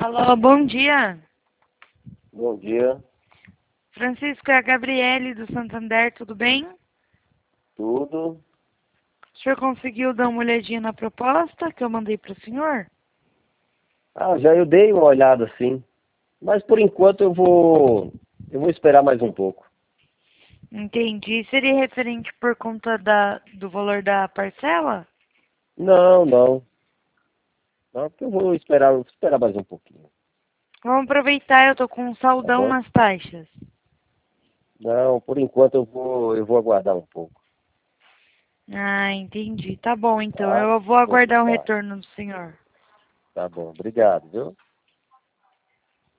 Alô, bom dia. Bom dia, Francisco, é a Gabriele do Santander, tudo bem? tudo. O senhor conseguiu dar uma olhadinha na proposta que eu mandei para o senhor? Já eu dei uma olhada assim, mas por enquanto eu vou esperar mais um pouco. Entendi. Seria referente por conta do valor da parcela? Não, não, não, porque eu vou esperar mais um pouquinho, Vamos aproveitar, eu tô com um tá saldão bom? nas taxas. Não, por enquanto eu vou aguardar um pouco, Ah, entendi. Tá bom, então. tá? Eu vou Vou aguardar o ficar. retorno do senhor. Tá bom, obrigado, viu?